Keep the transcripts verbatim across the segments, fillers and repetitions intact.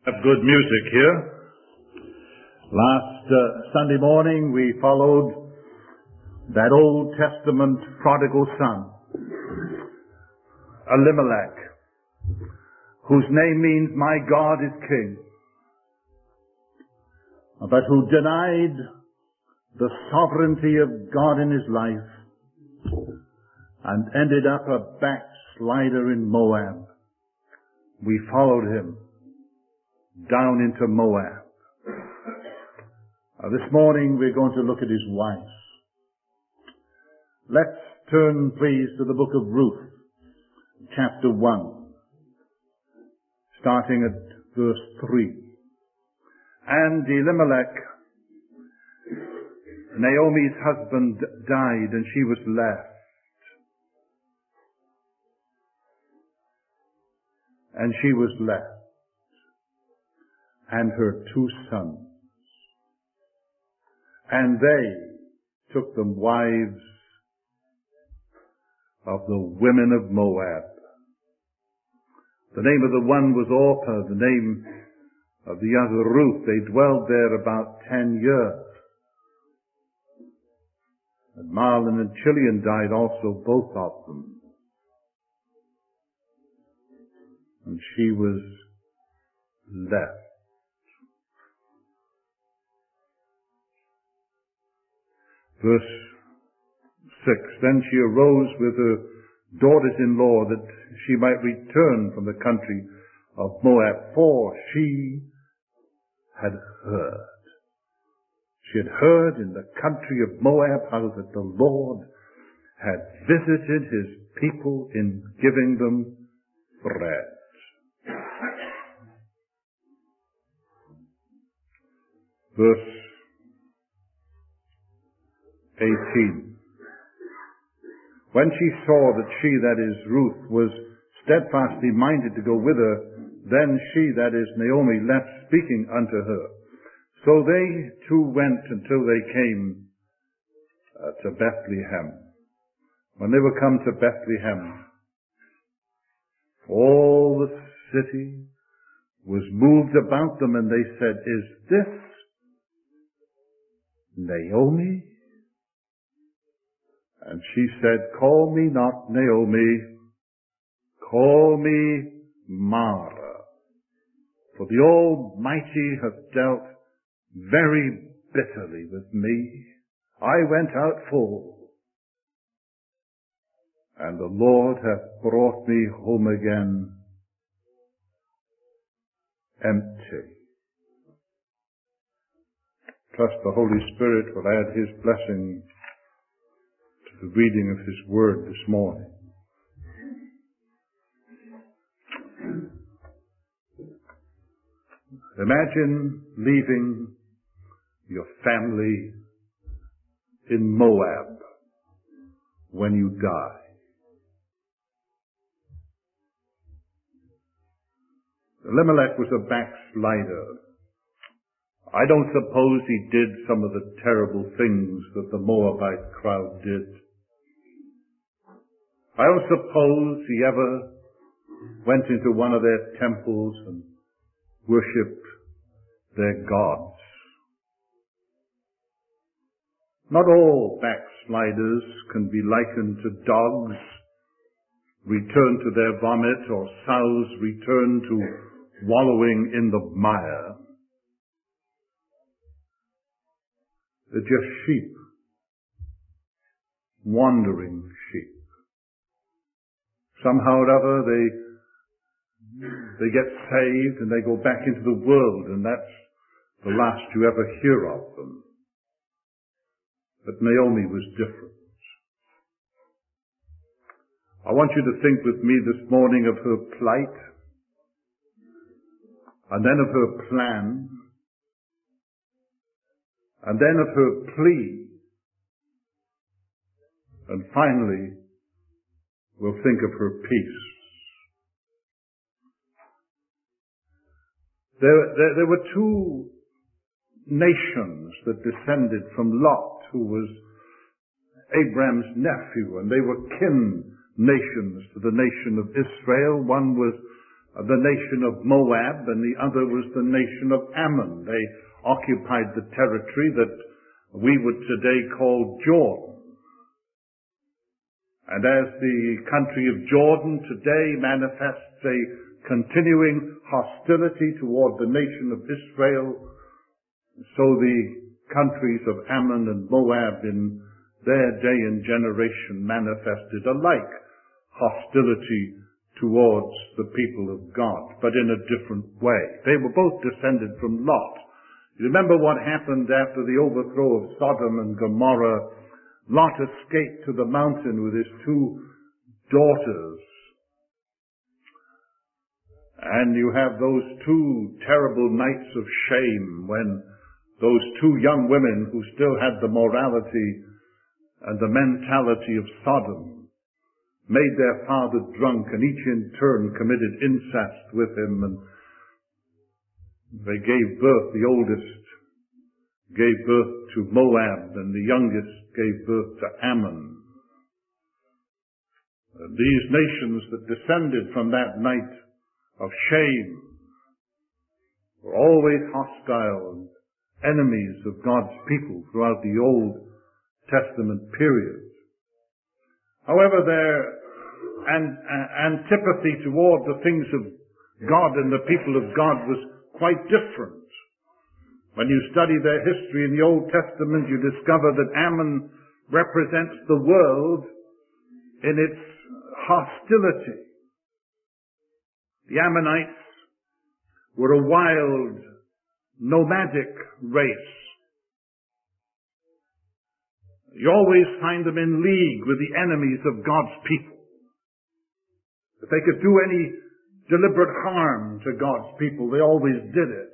Have good music here. Last uh, Sunday morning we followed that Old Testament prodigal son, Elimelech, whose name means my God is king, but who denied the sovereignty of God in his life and ended up a backslider in Moab. We followed him down into Moab. Uh, this morning we're going to look at his wife. Let's turn please to the book of Ruth, chapter one, starting at verse three. And Elimelech, Naomi's husband, died, and she was left. And she was left. And her two sons. And they took them wives of the women of Moab. The name of the one was Orpah, the name of the other Ruth. They dwelled there about ten years. And Mahlon and Chilion died also, both of them. And she was left. Verse six, then she arose with her daughters-in-law that she might return from the country of Moab, for she had heard. She had heard in the country of Moab how that the Lord had visited his people in giving them bread. Verse eighteen. When she saw that she, that is Ruth, was steadfastly minded to go with her, then she, that is Naomi, left speaking unto her. So they two went until they came uh, to Bethlehem. When they were come to Bethlehem, all the city was moved about them, and they said, is this Naomi? And she said, call me not Naomi, call me Mara, for the Almighty hath dealt very bitterly with me. I went out full, and the Lord hath brought me home again empty. Trust the Holy Spirit will add his blessing the reading of his word this morning. Imagine leaving your family in Moab when you die. Elimelech was a backslider. I don't suppose he did some of the terrible things that the Moabite crowd did. I don't suppose he ever went into one of their temples and worshipped their gods. Not all backsliders can be likened to dogs, return to their vomit, or sows return to wallowing in the mire. They're just sheep, wandering sheep. Somehow or other they, they get saved and they go back into the world, and that's the last you ever hear of them. But Naomi was different. I want you to think with me this morning of her plight, and then of her plan, and then of her plea, and finally we'll think of her peace. There, there, there were two nations that descended from Lot, who was Abraham's nephew, and they were kin nations to the nation of Israel. One was the nation of Moab, and the other was the nation of Ammon. They occupied the territory that we would today call Jordan. And as the country of Jordan today manifests a continuing hostility toward the nation of Israel, so the countries of Ammon and Moab in their day and generation manifested alike hostility towards the people of God, but in a different way. They were both descended from Lot. You remember what happened after the overthrow of Sodom and Gomorrah? Lot escaped to the mountain with his two daughters. And you have those two terrible nights of shame when those two young women who still had the morality and the mentality of Sodom made their father drunk, and each in turn committed incest with him, and they gave birth. The oldest gave birth to Moab, and the youngest gave birth to Ammon. These nations that descended from that night of shame were always hostile and enemies of God's people throughout the Old Testament period. However, their an, uh, antipathy toward the things of God and the people of God was quite different. When you study their history in the Old Testament, you discover that Ammon represents the world in its hostility. The Ammonites were a wild, nomadic race. You always find them in league with the enemies of God's people. If they could do any deliberate harm to God's people, they always did it.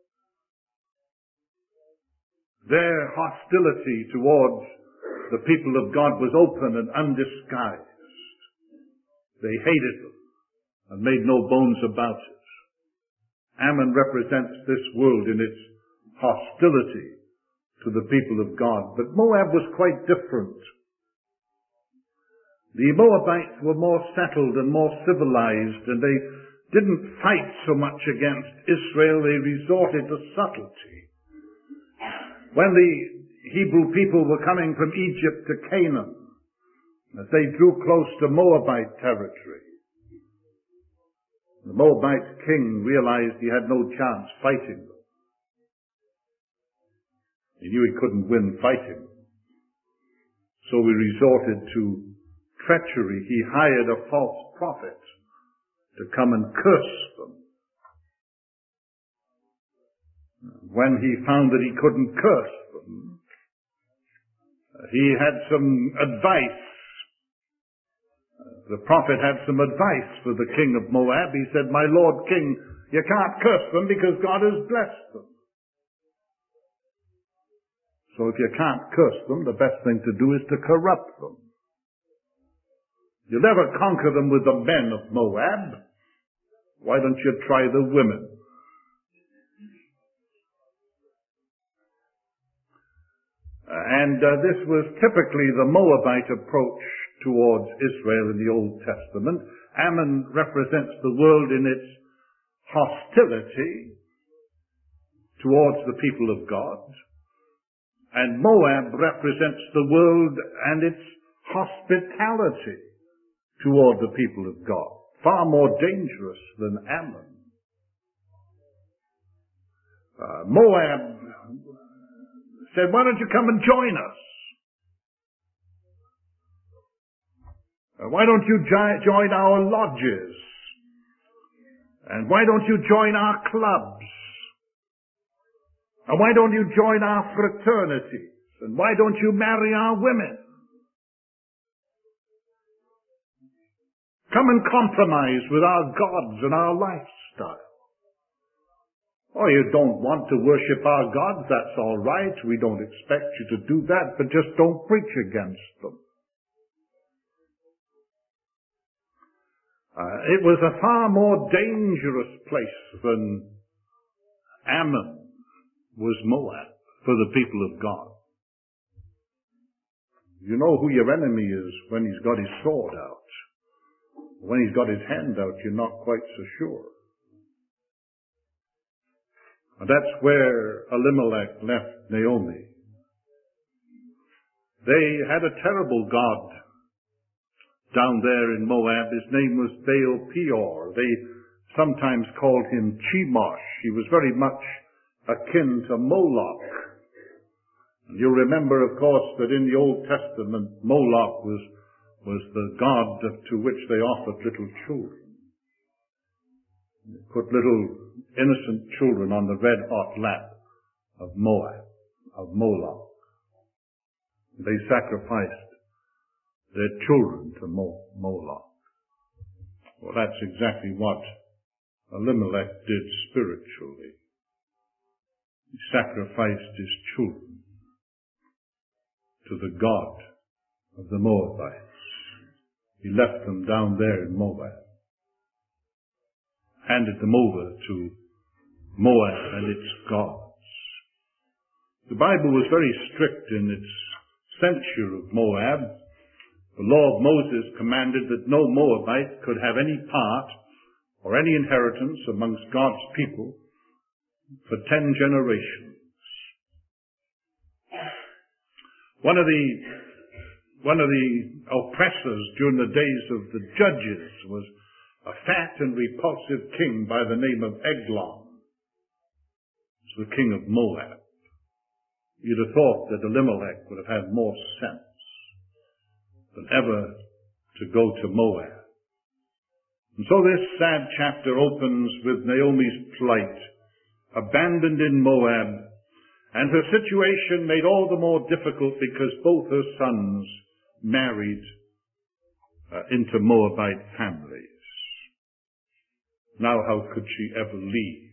Their hostility towards the people of God was open and undisguised. They hated them and made no bones about it. Ammon represents this world in its hostility to the people of God. But Moab was quite different. The Moabites were more settled and more civilized, and they didn't fight so much against Israel. They resorted to subtlety. When the Hebrew people were coming from Egypt to Canaan, as they drew close to Moabite territory, the Moabite king realized he had no chance fighting them. He knew he couldn't win fighting. So he resorted to treachery. He hired a false prophet to come and curse them. When he found that he couldn't curse them, he had some advice. The prophet had some advice for the king of Moab. He said, "My lord king, you can't curse them because God has blessed them. So if you can't curse them, the best thing to do is to corrupt them. You'll never conquer them with the men of Moab. Why don't you try the women?" And uh, this was typically the Moabite approach towards Israel in the Old Testament. Ammon represents the world in its hostility towards the people of God. And Moab represents the world and its hospitality toward the people of God. Far more dangerous than Ammon. Uh, Moab said, "Why don't you come and join us? Uh, why don't you gi- join our lodges? And why don't you join our clubs? And why don't you join our fraternities? And why don't you marry our women? Come and compromise with our gods and our lifestyle. Oh, you don't want to worship our gods? That's all right. We don't expect you to do that, but just don't preach against them." Uh, it was a far more dangerous place than Ammon was Moab for the people of God. You know who your enemy is when he's got his sword out. When he's got his hand out, you're not quite so sure. And that's where Elimelech left Naomi. They had a terrible god down there in Moab. His name was Baal Peor. They sometimes called him Chemosh. He was very much akin to Moloch. And you'll remember, of course, that in the Old Testament, Moloch was, was the god to which they offered little children. They put little innocent children on the red-hot lap of Moab, of Moloch. They sacrificed their children to Mo- Moloch. Well, that's exactly what Elimelech did spiritually. He sacrificed his children to the god of the Moabites. He left them down there in Moab, handed them over to Moab and its gods. The Bible was very strict in its censure of Moab. The law of Moses commanded that no Moabite could have any part or any inheritance amongst God's people for ten generations. One of the one of the oppressors during the days of the judges was a fat and repulsive king by the name of Eglon. He was the king of Moab. You'd have thought that Elimelech would have had more sense than ever to go to Moab. And so this sad chapter opens with Naomi's plight, abandoned in Moab, and her situation made all the more difficult because both her sons married uh, into Moabite families. Now how could she ever leave?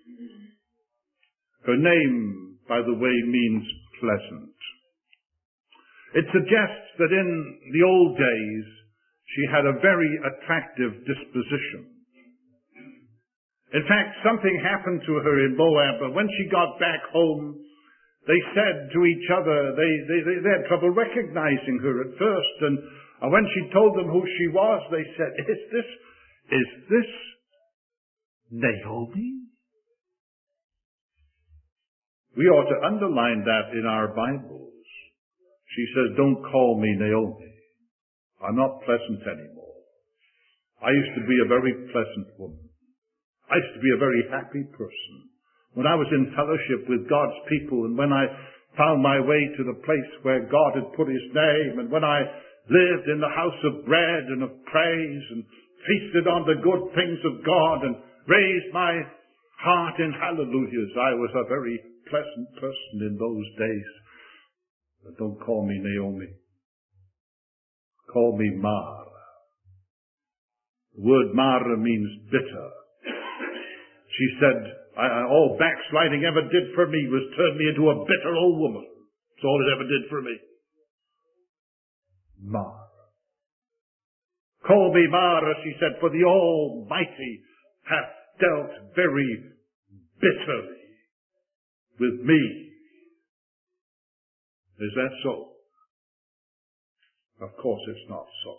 Her name, by the way, means pleasant. It suggests that in the old days she had a very attractive disposition. In fact, something happened to her in Moab, but when she got back home, they said to each other, they, they, they had trouble recognizing her at first, and when she told them who she was, they said, is this, is this Naomi? We ought to underline that in our Bibles. She says, don't call me Naomi. I'm not pleasant anymore. I used to be a very pleasant woman. I used to be a very happy person. When I was in fellowship with God's people, and when I found my way to the place where God had put his name, and when I lived in the house of bread and of praise, and feasted on the good things of God, and raised my heart in hallelujahs, I was a very pleasant person in those days. But don't call me Naomi. Call me Mara. The word Mara means bitter. She said, I, I, all backsliding ever did for me was turn me into a bitter old woman. That's all it ever did for me. Mara. Call me Mara, she said, for the Almighty hath dealt very bitterly with me. Is that so? Of course it's not so.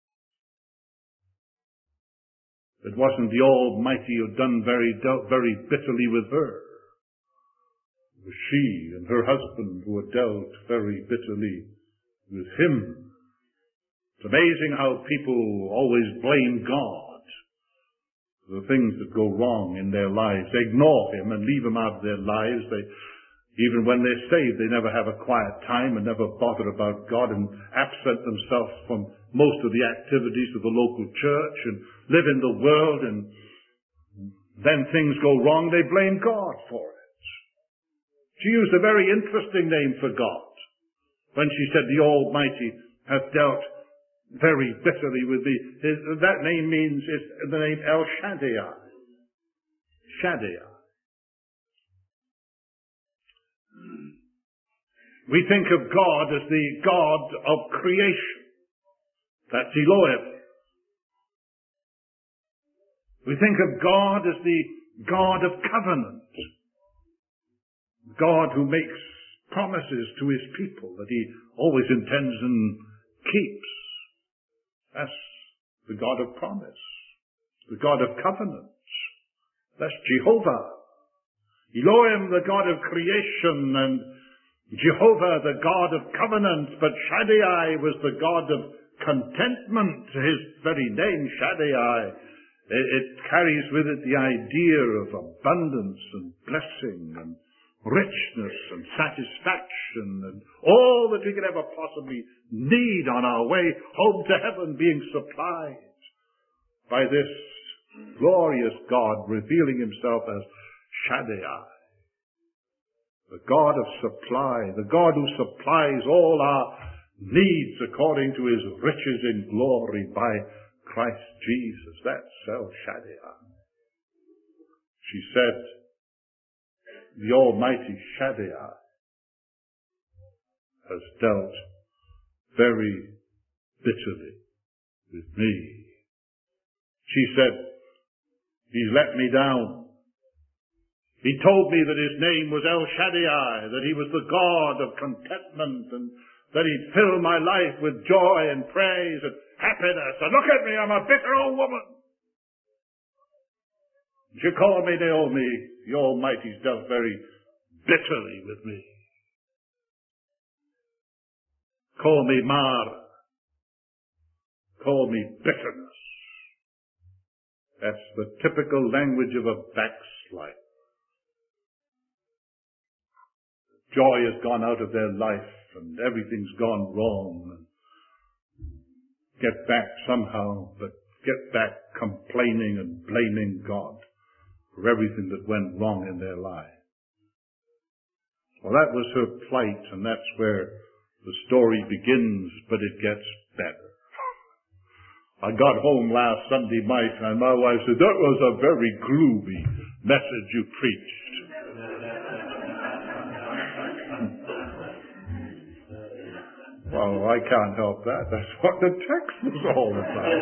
It wasn't the Almighty who had done very, dealt very bitterly with her. It was she and her husband who had dealt very bitterly with him. It's amazing how people always blame God for the things that go wrong in their lives. They ignore him and leave him out of their lives. They, even when they're saved, they never have a quiet time and never bother about God and absent themselves from most of the activities of the local church and live in the world, and then things go wrong, they blame God for it. She used a very interesting name for God when she said the Almighty hath dealt very bitterly with me. That name means, is the name El Shaddai. Shaddai. We think of God as the God of creation. That's Elohim. We think of God as the God of covenant. God who makes promises to his people that he always intends and keeps. That's the God of promise. The God of covenant. That's Jehovah. Elohim, the God of creation, and Jehovah, the God of covenant, but Shaddai was the God of contentment. His very name, Shaddai, it carries with it the idea of abundance and blessing and richness and satisfaction and all that we could ever possibly need on our way home to heaven being supplied by this glorious God revealing himself as Shaddai, the God of supply, the God who supplies all our needs according to his riches in glory by Christ Jesus. That's El Shaddai. She said, the Almighty Shaddai has dealt very bitterly with me. She said, he's let me down. He told me that his name was El Shaddai, that he was the God of contentment, and that he'd fill my life with joy and praise and happiness. And look at me, I'm a bitter old woman. She called me Naomi. The Almighty's dealt very bitterly with me. Call me Mara. Call me bitterness. That's the typical language of a backslider. Joy has gone out of their life and everything's gone wrong. Get back somehow, but get back complaining and blaming God for everything that went wrong in their life. Well, that was her plight, and that's where the story begins, but it gets better. I got home last Sunday night and my wife said, that was a very gloomy message you preached. Well, I can't help that. That's what the text was all about.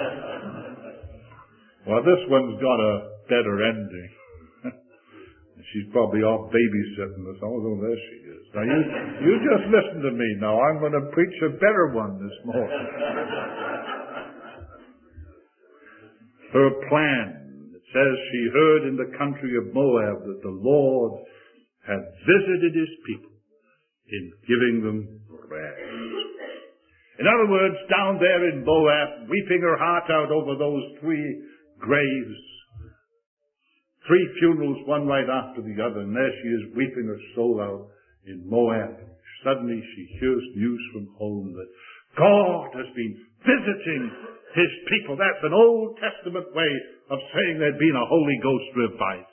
Well, this one's got a better ending. She's probably off babysitting us. Oh, there she is. Now, you, you just listen to me now. I'm going to preach a better one this morning. Her plan. It says she heard in the country of Moab that the Lord had visited his people in giving them bread. In other words, down there in Moab, weeping her heart out over those three graves, three funerals, one right after the other, and there she is weeping her soul out in Moab. Suddenly she hears news from home that God has been visiting his people. That's an Old Testament way of saying there'd been a Holy Ghost revival.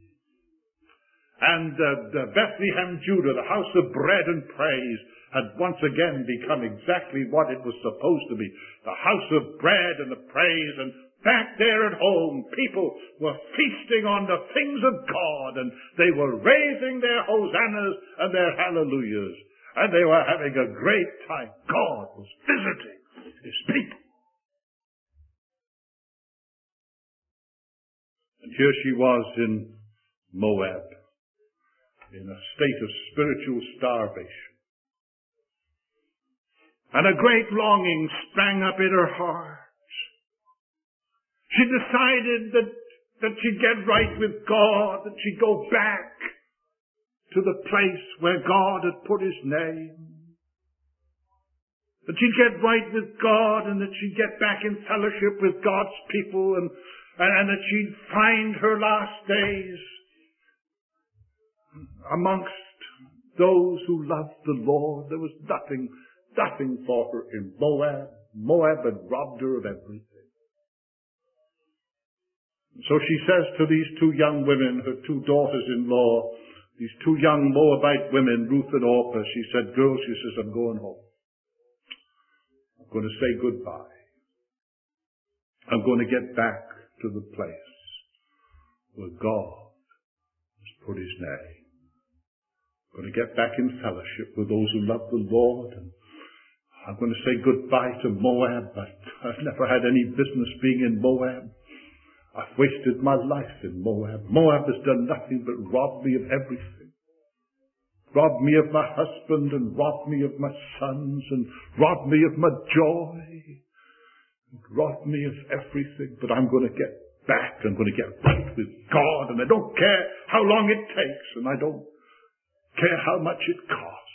And uh, the Bethlehem, Judah, the house of bread and praise, had once again become exactly what it was supposed to be. The house of bread and the praise, and back there at home, people were feasting on the things of God, and they were raising their hosannas and their hallelujahs, and they were having a great time. God was visiting his people. And here she was in Moab, in a state of spiritual starvation. And a great longing sprang up in her heart. She decided that, that she'd get right with God, that she'd go back to the place where God had put his name. That she'd get right with God, and that she'd get back in fellowship with God's people, and, and, and that she'd find her last days amongst those who loved the Lord. There was nothing, nothing for her in Moab. Moab had robbed her of everything. So she says to these two young women, her two daughters-in-law, these two young Moabite women, Ruth and Orpah, she said, girls, she says, I'm going home. I'm going to say goodbye. I'm going to get back to the place where God has put his name. I'm going to get back in fellowship with those who love the Lord. And I'm going to say goodbye to Moab. But I've never had any business being in Moab. I've wasted my life in Moab. Moab has done nothing but rob me of everything. Rob me of my husband, and rob me of my sons, and rob me of my joy, and rob me of everything. But I'm going to get back. I'm going to get right with God, and I don't care how long it takes, and I don't care how much it costs.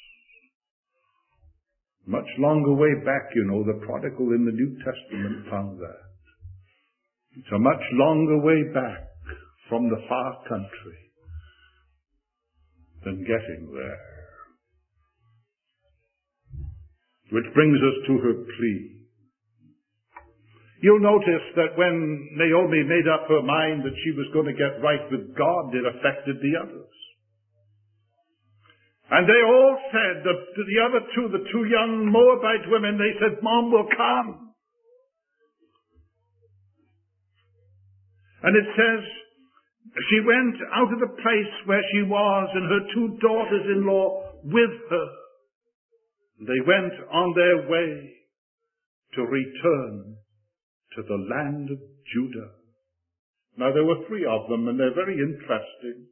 Much longer way back, you know, the prodigal in the New Testament found that. It's a much longer way back from the far country than getting there. Which brings us to her plea. You'll notice that when Naomi made up her mind that she was going to get right with God, it affected the others. And they all said, the, the other two, the two young Moabite women, they said, Mom will come. And it says, she went out of the place where she was and her two daughters-in-law with her. They went on their way to return to the land of Judah. Now there were three of them, and they're very interesting.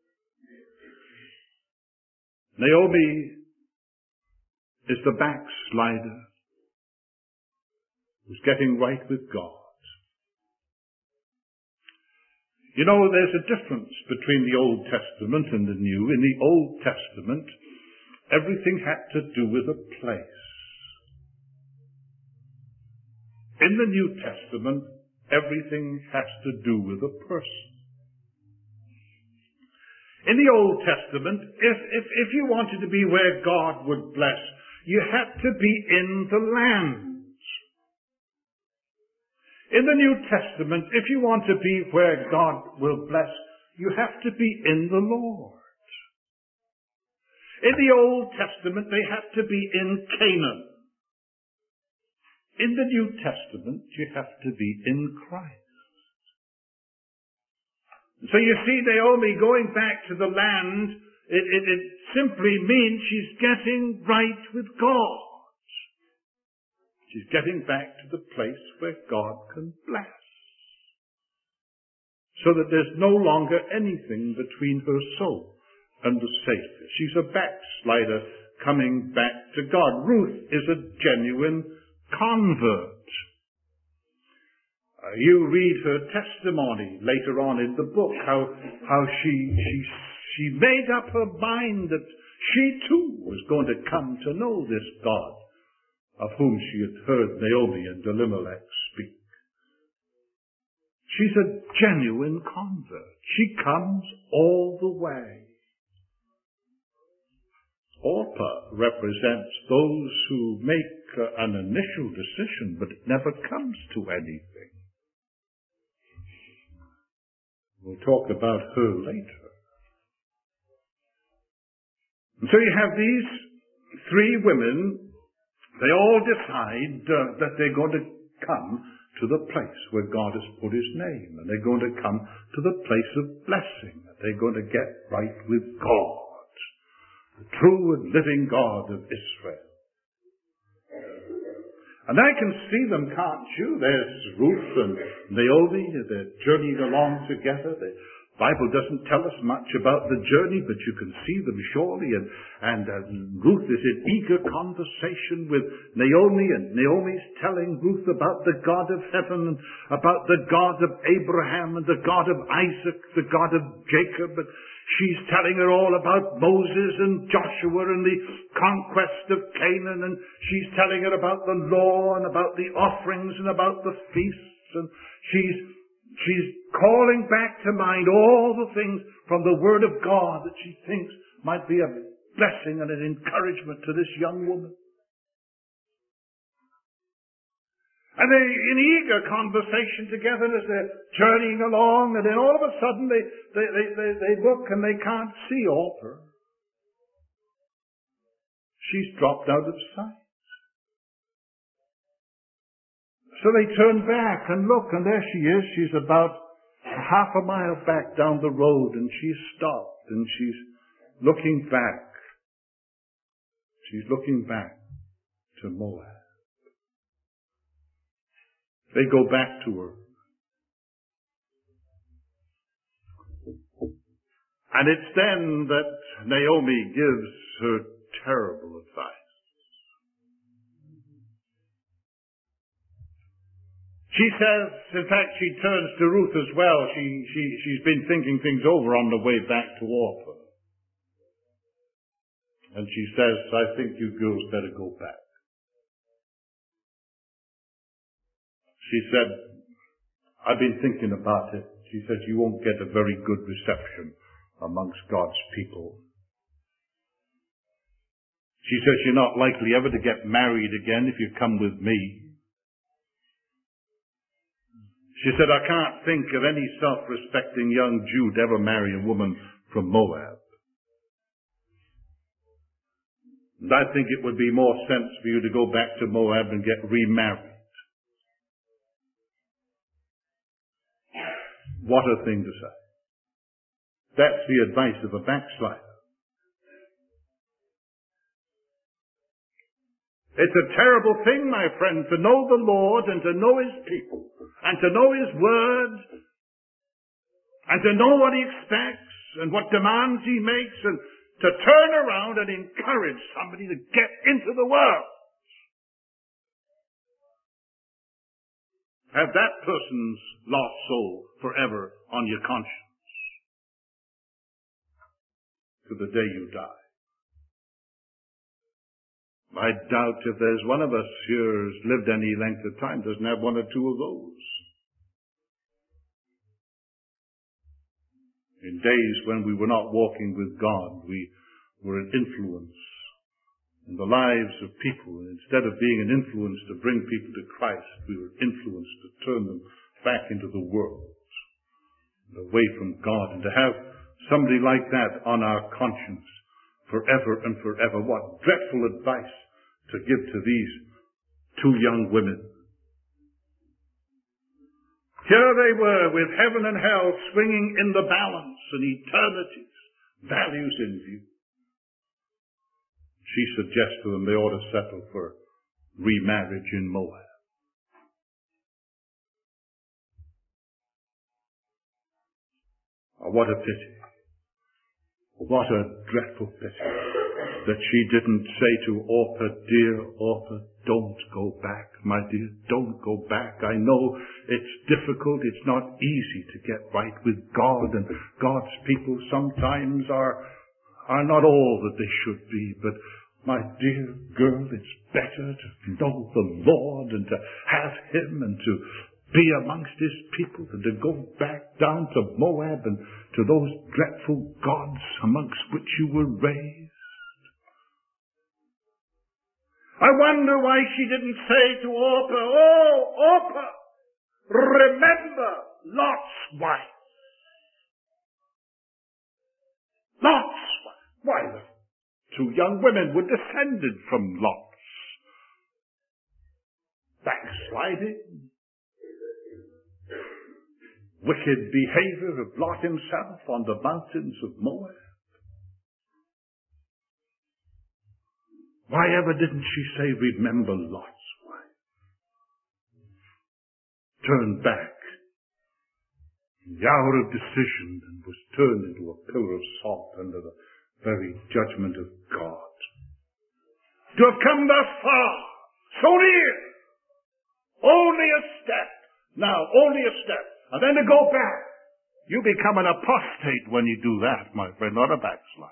Naomi is the backslider who's getting right with God. You know, there's a difference between the Old Testament and the New. In the Old Testament, everything had to do with a place. In the New Testament, everything has to do with a person. In the Old Testament, if, if, if you wanted to be where God would bless, you had to be in the land. In the New Testament, if you want to be where God will bless, you have to be in the Lord. In the Old Testament, they had to be in Canaan. In the New Testament, you have to be in Christ. So you see Naomi going back to the land, it, it, it simply means she's getting right with God. She's getting back to the place where God can bless. So that there's no longer anything between her soul and the Savior. She's a backslider coming back to God. Ruth is a genuine convert. Uh, you read her testimony later on in the book, how how she she she made up her mind that she too was going to come to know this God of whom she had heard Naomi and Elimelech speak. She's a genuine convert. She comes all the way. Orpah represents those who make uh, an initial decision, but it never comes to anything. We'll talk about her later. And so you have these three women. They all decide uh, that they're going to come to the place where God has put His name, and they're going to come to the place of blessing, and they're going to get right with God, the true and living God of Israel. And I can see them, can't you? There's Ruth and Naomi, they're journeying along together. The Bible doesn't tell us much about the journey, but you can see them surely. And, and uh, Ruth is in eager conversation with Naomi, and Naomi's telling Ruth about the God of heaven, and about the God of Abraham, and the God of Isaac, the God of Jacob. And she's telling her all about Moses and Joshua and the conquest of Canaan, and she's telling her about the law and about the offerings and about the feasts, and she's she's calling back to mind all the things from the Word of God that she thinks might be a blessing and an encouragement to this young woman. And they in eager conversation together as they're journeying along, and then all of a sudden they, they, they, they, they look and they can't see Orpah. She's dropped out of sight. So they turn back and look, and there she is. She's about half a mile back down the road, and she's stopped, and she's looking back. She's looking back to Moab. They go back to her. And it's then that Naomi gives her terrible advice. She says, in fact, she turns to Ruth as well. She, she, she's been thinking things over on the way back to Orpah. And she says, I think you girls better go back. She said, I've been thinking about it. She said, you won't get a very good reception amongst God's people. She says, you're not likely ever to get married again if you come with me. She said, I can't think of any self-respecting young Jew to ever marry a woman from Moab. And I think it would be more sense for you to go back to Moab and get remarried. What a thing to say. That's the advice of a backslider. It's a terrible thing, my friend, to know the Lord and to know His people and to know His Word and to know what He expects and what demands He makes and to turn around and encourage somebody to get into the world. Have that person's lost soul forever on your conscience to the day you die. I doubt if there's one of us here who's lived any length of time doesn't have one or two of those. In days when we were not walking with God, we were an influence in the lives of people. And instead of being an influence to bring people to Christ, we were influenced to turn them back into the world, and away from God. And to have somebody like that on our conscience forever and forever. What dreadful advice to give to these two young women. Here they were with heaven and hell swinging in the balance and eternity's values in view. She suggests to them they ought to settle for remarriage in Moab. Oh, what a pity. What a dreadful pity that she didn't say to Orpah, dear Orpah, don't go back, my dear, don't go back. I know it's difficult, it's not easy to get right with God, and God's people sometimes are, are not all that they should be, but my dear girl, it's better to know the Lord and to have Him and to be amongst His people than to go back down to Moab and to those dreadful gods amongst which you were raised. I wonder why she didn't say to Orpah, oh, Orpah, remember Lot's wife. Lot's wife. Why, the two young women were descended from Lot's backsliding, wicked behavior of Lot himself on the mountains of Moab. Why ever didn't she say, remember Lot's wife? Turned back in the hour of decision and was turned into a pillar of salt under the very judgment of God. To have come thus far, so near, only a step, now only a step, and then to go back. You become an apostate when you do that, my friend, not a backslider.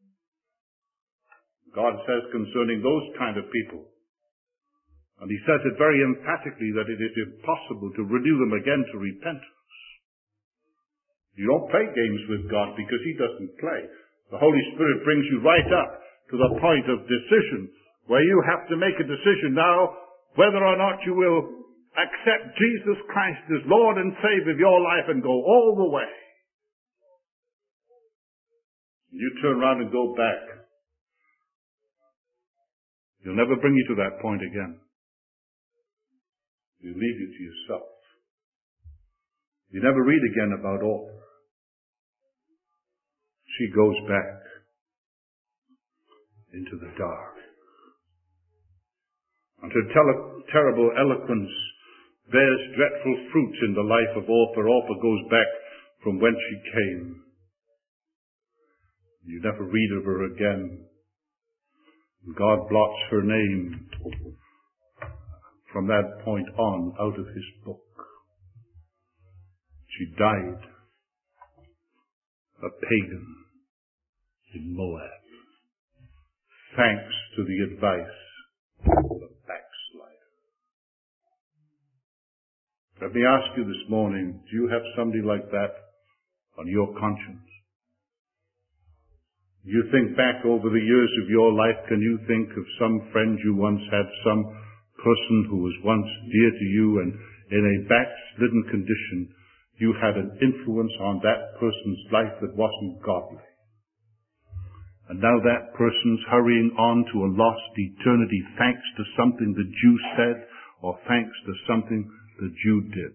God says concerning those kind of people, and He says it very emphatically, that it is impossible to renew them again to repentance. You don't play games with God because He doesn't play. The Holy Spirit brings you right up to the point of decision where you have to make a decision now whether or not you will accept Jesus Christ as Lord and Savior of your life and go all the way. You turn around and go back. He'll never bring you to that point again. He'll leave you to yourself. You never read again about Orpah. She goes back into the dark. And her tele- terrible eloquence bears dreadful fruits in the life of Orpah. Orpah goes back from whence she came. You never read of her again. God blots her name from that point on out of His book. She died a pagan in Moab, thanks to the advice of a backslider. Let me ask you this morning, do you have somebody like that on your conscience? You think back over the years of your life, can you think of some friend you once had, some person who was once dear to you, and in a backslidden condition, you had an influence on that person's life that wasn't godly? And now that person's hurrying on to a lost eternity thanks to something that you said, or thanks to something that you did.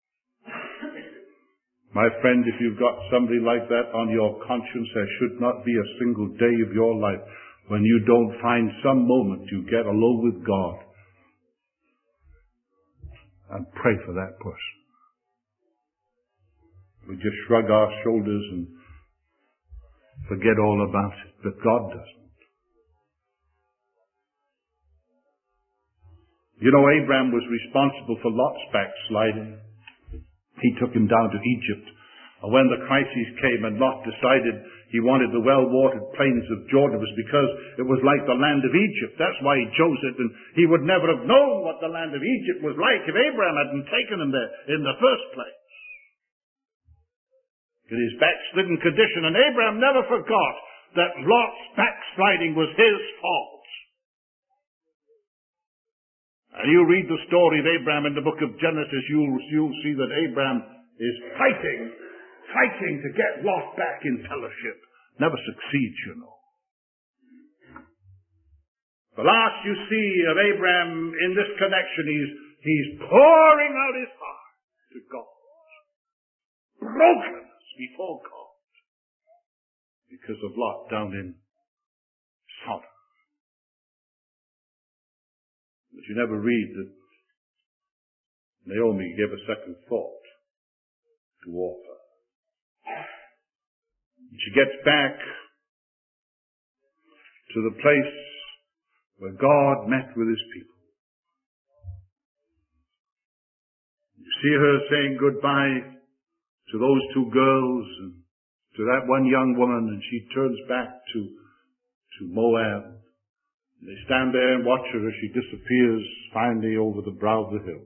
My friend, if you've got somebody like that on your conscience, there should not be a single day of your life when you don't find some moment you get alone with God and pray for that person. We just shrug our shoulders and forget all about it, but God doesn't. You know, Abraham was responsible for Lot's backsliding. He took him down to Egypt. And when the crisis came and Lot decided he wanted the well-watered plains of Jordan, it was because it was like the land of Egypt. That's why he chose it, and he would never have known what the land of Egypt was like if Abraham hadn't taken him there in the first place. In his backslidden condition, and Abraham never forgot that Lot's backsliding was his fault. And you read the story of Abraham in the book of Genesis, you'll, you'll see that Abraham is fighting, fighting to get Lot back in fellowship. Never succeeds, you know. The last you see of Abraham in this connection, he's, he's pouring out his heart to God. Brokenness before God. Because of Lot down in Sodom. But you never read that Naomi gave a second thought to Orpah. She gets back to the place where God met with his people. You see her saying goodbye to those two girls and to that one young woman, and she turns back to, to Moab. They stand there and watch her as she disappears finally over the brow of the hill.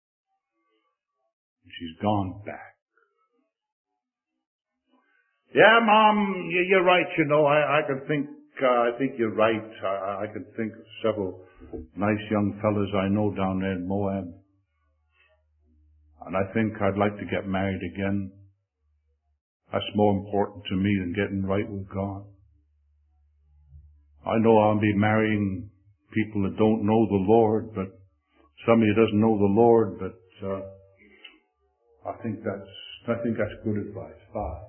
And she's gone back. Yeah, Mom, you're right, you know, I, I can think, uh, I think you're right. I, I can think of several nice young fellas I know down there in Moab. And I think I'd like to get married again. That's more important to me than getting right with God. I know I'll be marrying people that don't know the Lord, but somebody who doesn't know the Lord, but uh, I think that's I think that's good advice. Bye.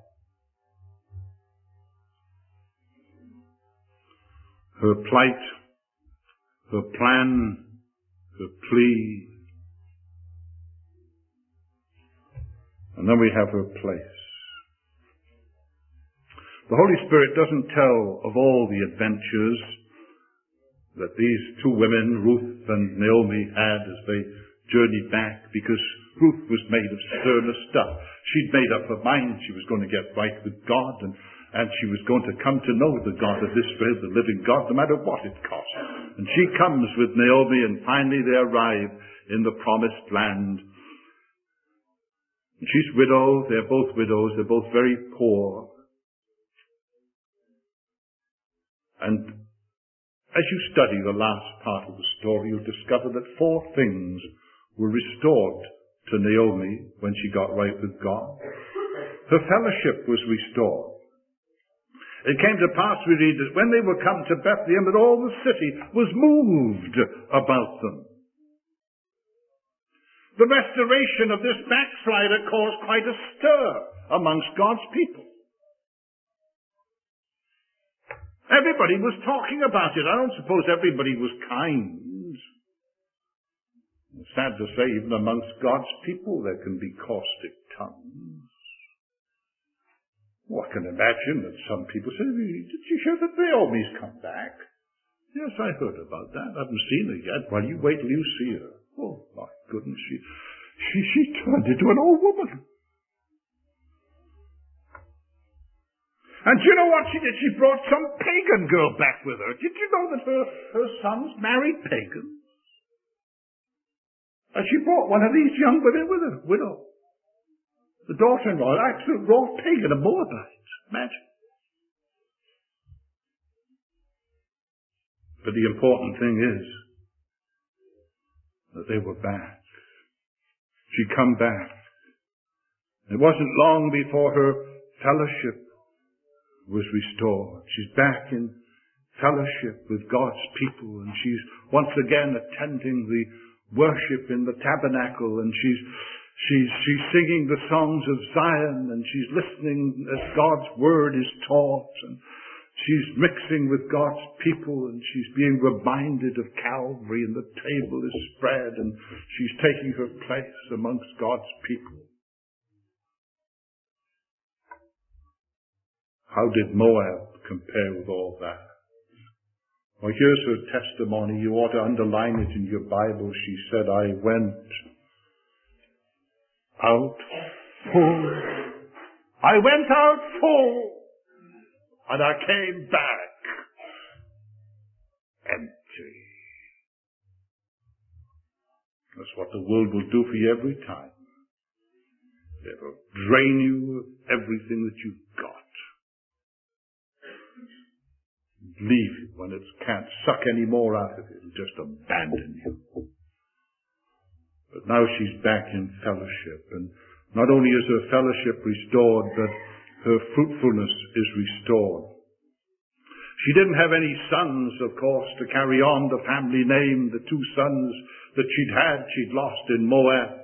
Her plight, her plan, her plea, and then we have her place. The Holy Spirit doesn't tell of all the adventures that these two women, Ruth and Naomi, had as they journeyed back, because Ruth was made of sterner stuff. She'd made up her mind she was going to get right with God, and, and she was going to come to know the God of Israel, the living God, no matter what it cost. And she comes with Naomi, and finally they arrive in the promised land. And she's widow, they're both widows, they're both very poor. And as you study the last part of the story, you'll discover that four things were restored to Naomi when she got right with God. Her fellowship was restored. It came to pass, we read, that when they were come to Bethlehem, that all the city was moved about them. The restoration of this backslider caused quite a stir amongst God's people. Everybody was talking about it. I don't suppose everybody was kind. It's sad to say, even amongst God's people, there can be caustic tongues. Well, I can imagine that some people say, did you hear that Naomi's come back? Yes, I heard about that. I haven't seen her yet. Well, you wait till you see her. Oh, my goodness, she, she, she turned into an old woman. And do you know what she did? She brought some pagan girl back with her. Did you know that her, her sons married pagans? And she brought one of these young women with her, widow. The daughter-in-law, an absolute raw pagan, a Moabite. Imagine. But the important thing is that they were back. She'd come back. It wasn't long before her fellowship was restored. She's back in fellowship with God's people, and she's once again attending the worship in the tabernacle, and she's she's she's singing the songs of Zion, and she's listening as God's word is taught, and she's mixing with God's people, and she's being reminded of Calvary, and the table is spread, and she's taking her place amongst God's people. How did Moab compare with all that? Well, here's her testimony. You ought to underline it in your Bible. She said, I went out full. I went out full, and I came back empty. That's what the world will do for you every time. They will drain you of everything that you've got. Leave you when it can't suck any more out of you and just abandon you. But now she's back in fellowship, and not only is her fellowship restored, but her fruitfulness is restored. She didn't have any sons, of course, to carry on the family name. The two sons that she'd had, she'd lost in Moab.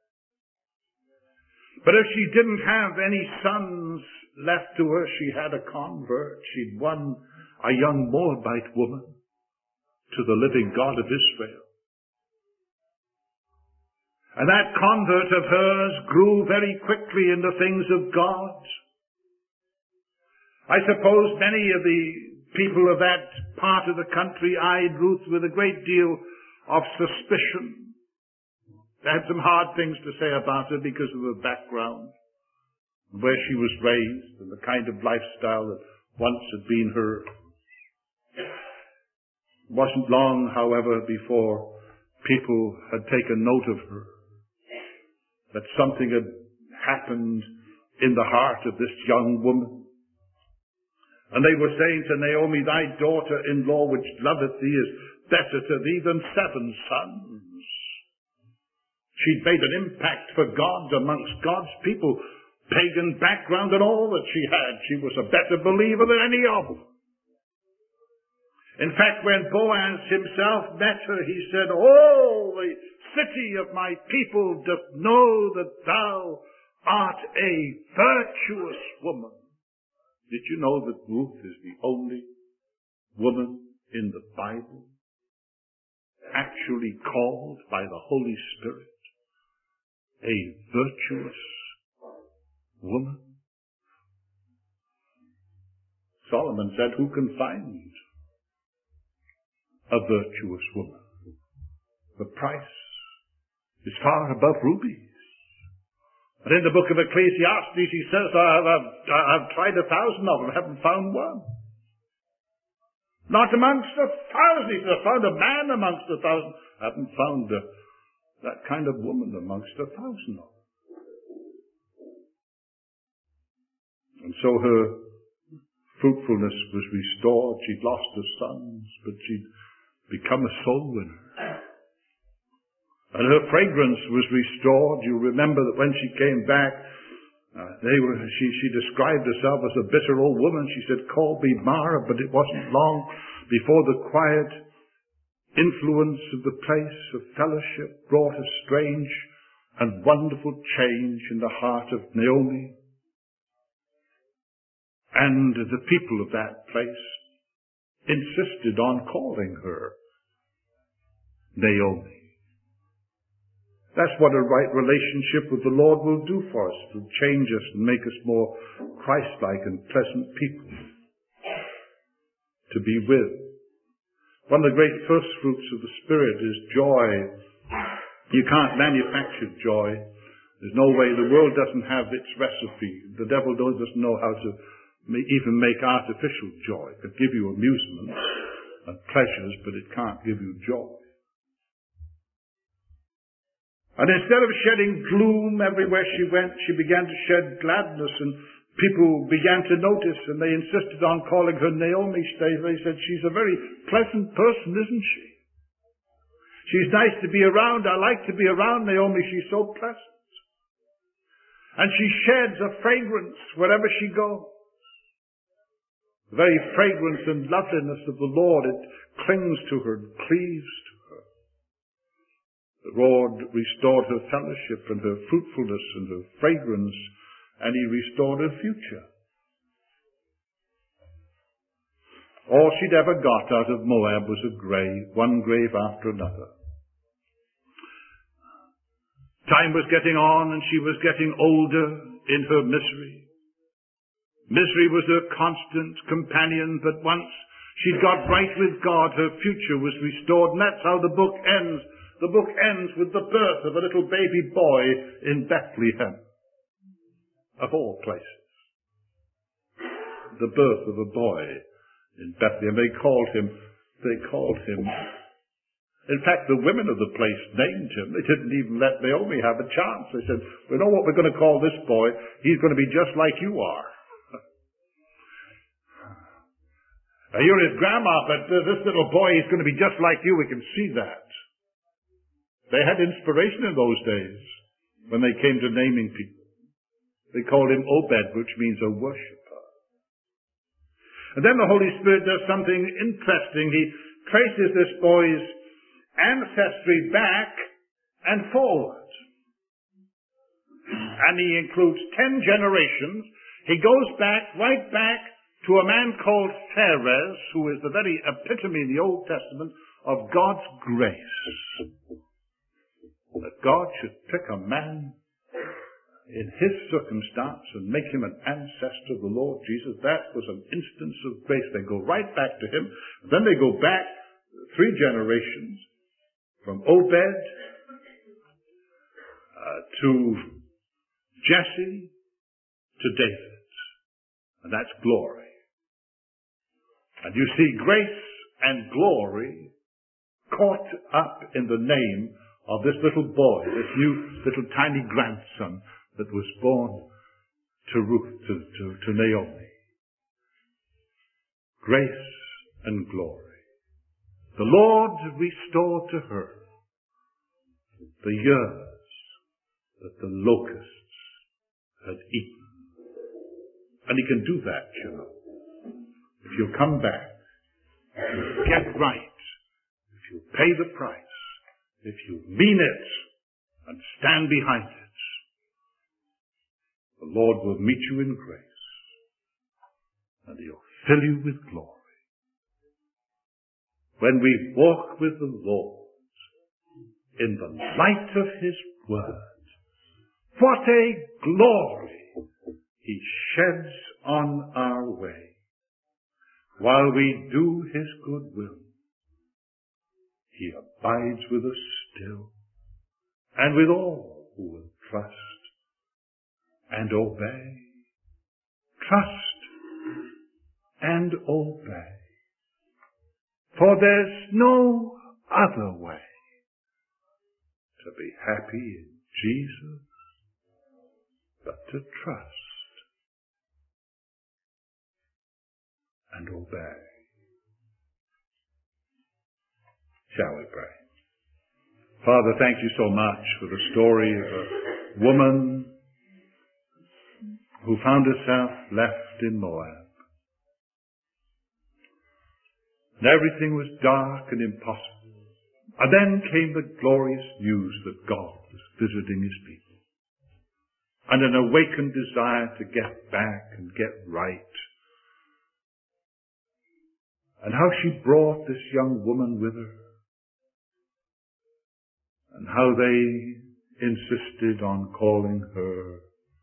But if she didn't have any sons left to her, she had a convert. She'd won a young Moabite woman to the living God of Israel. And that convert of hers grew very quickly in the things of God. I suppose many of the people of that part of the country eyed Ruth with a great deal of suspicion. They had some hard things to say about her because of her background, where she was raised, and the kind of lifestyle that once had been hers. It wasn't long, however, before people had taken note of her, that something had happened in the heart of this young woman. And they were saying to Naomi, thy daughter-in-law which loveth thee is better to thee than seven sons. She'd made an impact for God amongst God's people, pagan background and all that she had. She was a better believer than any of them. In fact, when Boaz himself met her, he said, all the city of my people doth know that thou art a virtuous woman. Did you know that Ruth is the only woman in the Bible actually called by the Holy Spirit a virtuous woman? Solomon said, who can find a virtuous woman? The price is far above rubies. And in the book of Ecclesiastes, he says, I've, I've, I've tried a thousand of them, haven't found one. Not amongst a thousand. He says, I've found a man amongst a thousand. I haven't found a, that kind of woman amongst a thousand of them. And so her fruitfulness was restored. She'd lost her sons, but she'd become a soul winner. And her fragrance was restored. You remember that when she came back, uh, they were, she, she described herself as a bitter old woman. She said, call me Mara, but it wasn't long before the quiet influence of the place of fellowship brought a strange and wonderful change in the heart of Naomi. And the people of that place insisted on calling her Naomi. That's what a right relationship with the Lord will do for us. It will change us and make us more Christ-like and pleasant people to be with. One of the great first fruits of the Spirit is joy. You can't manufacture joy. There's no way. The world doesn't have its recipe. The devil doesn't know how to may even make artificial joy. It could give you amusement and pleasures, but it can't give you joy. And instead of shedding gloom everywhere she went, she began to shed gladness, and people began to notice, and they insisted on calling her Naomi. They said, she's a very pleasant person, isn't she? She's nice to be around. I like to be around Naomi. She's so pleasant. And she sheds a fragrance wherever she goes. The very fragrance and loveliness of the Lord, it clings to her and cleaves to her. The Lord restored her fellowship and her fruitfulness and her fragrance, and he restored her future. All she'd ever got out of Moab was a grave, one grave after another. Time was getting on, and she was getting older in her misery. Misery was her constant companion, but once she'd got right with God, her future was restored, and that's how the book ends. The book ends with the birth of a little baby boy in Bethlehem, of all places. The birth of a boy in Bethlehem. They called him, they called him, in fact, the women of the place named him. They didn't even let Naomi have a chance. They said, we know what we're going to call this boy. He's going to be just like you are. Now, you're his grandma, but uh, this little boy is going to be just like you. We can see that. They had inspiration in those days when they came to naming people. They called him Obed, which means a worshipper. And then the Holy Spirit does something interesting. He traces this boy's ancestry back and forward. And he includes ten generations. He goes back, right back to a man called Phares, who is the very epitome in the Old Testament of God's grace. That God should pick a man in his circumstance and make him an ancestor of the Lord Jesus. That was an instance of grace. They go right back to him. Then they go back three generations from Obed uh, to Jesse to David. And that's glory. And you see grace and glory caught up in the name of this little boy, this new little tiny grandson that was born to Ruth, to, to, to Naomi. Grace and glory. The Lord restored to her the years that the locusts had eaten. And he can do that, you know. If you come back, if you get right, if you pay the price, if you mean it and stand behind it, the Lord will meet you in grace and he'll fill you with glory. When we walk with the Lord in the light of his word, what a glory he sheds on our way while we do his good will. He abides with us still and with all who will trust and obey. Trust and obey. For there's no other way to be happy in Jesus but to trust and obey. Shall we pray? Father, thank you so much for the story of a woman who found herself left in Moab. And everything was dark and impossible. And then came the glorious news that God was visiting his people. And an awakened desire to get back and get right. And how she brought this young woman with her. And how they insisted on calling her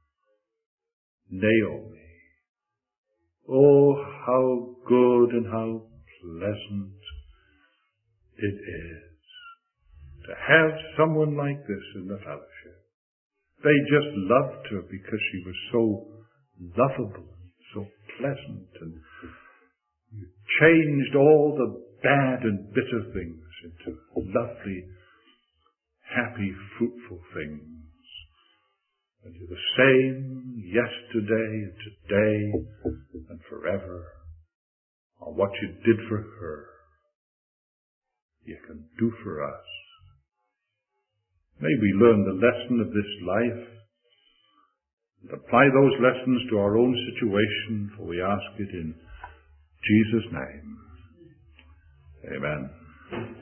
Naomi. Oh, how good and how pleasant it is to have someone like this in the fellowship. They just loved her because she was so lovable and so pleasant, and you changed all the bad and bitter things into lovely, happy, fruitful things. And you're the same yesterday and today and forever. On what you did for her, you can do for us. May we learn the lesson of this life and apply those lessons to our own situation, for we ask it in Jesus' name. Amen.